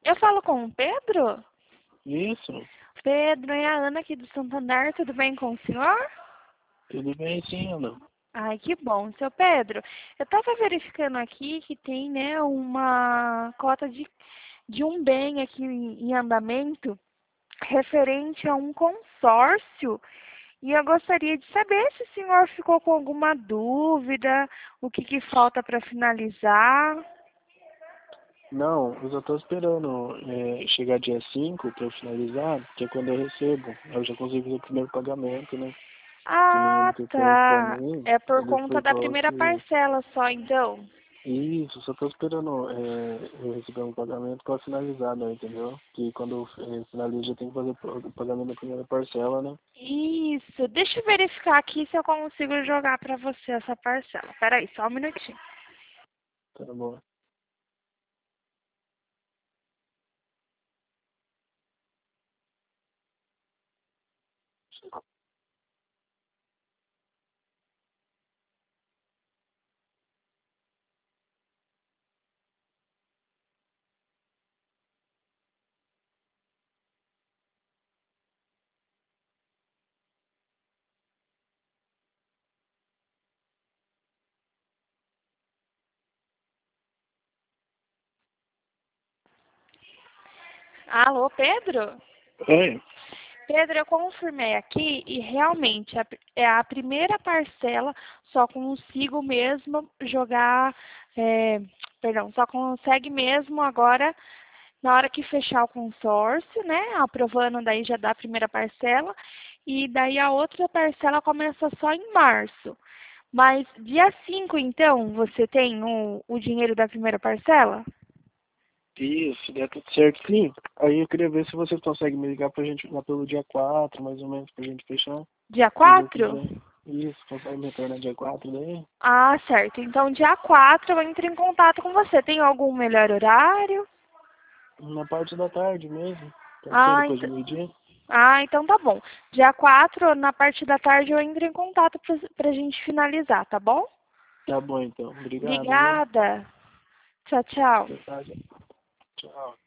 Eu falo com o Pedro? Isso, Pedro, é a Ana aqui do Santander, tudo bem com o senhor? tudo bem sim, Ana. Ai, que bom. Seu Pedro, eu estava verificando aqui que tem, né, uma cota de um bem aqui em andamento referente a um consórcio. E eu gostaria de saber se o senhor ficou com alguma dúvida, o que falta para finalizar. Não, eu só tô esperando chegar dia 5 para eu finalizar, que é quando eu recebo. Eu já consigo fazer o primeiro pagamento, né? Que o menino Ah, que fez pra tá. mim, É por ele conta foi da falar primeira que parcela só, então. isso, só tô esperando eu receber um pagamento para finalizar, né? Entendeu? Que quando eu finalizo já tem que fazer o pagamento da primeira parcela, né? Isso. Deixa eu verificar aqui se eu consigo jogar para você essa parcela. Peraí, só um minutinho. Tá bom. Alô, Pedro? Oi? Pedro, eu confirmei aqui e realmente é a primeira parcela, só consigo mesmo jogar, perdão, só consegue mesmo agora na hora que fechar o consórcio, né? Aprovando daí já dá a primeira parcela e daí a outra parcela começa só em março. Mas dia 5, então, você tem o dinheiro da primeira parcela? Isso, der tudo certo, sim. Aí eu queria ver se vocês conseguem me ligar pra gente lá pelo dia 4 mais ou menos, pra gente fechar. Dia Se Deus 4? quiser. Isso, consegue me retornar dia 4 daí? Ah, certo. Então, dia 4 eu entro em contato com você. Tem algum melhor horário? Na parte da tarde mesmo. Pode ser Ah, depois ent... do meio-dia? então tá bom. Dia 4 na parte da tarde, eu entro em contato pra gente finalizar, tá bom? Tá bom então. Obrigado, viu? Obrigada. Tchau, tchau. Boa tarde. Tchau.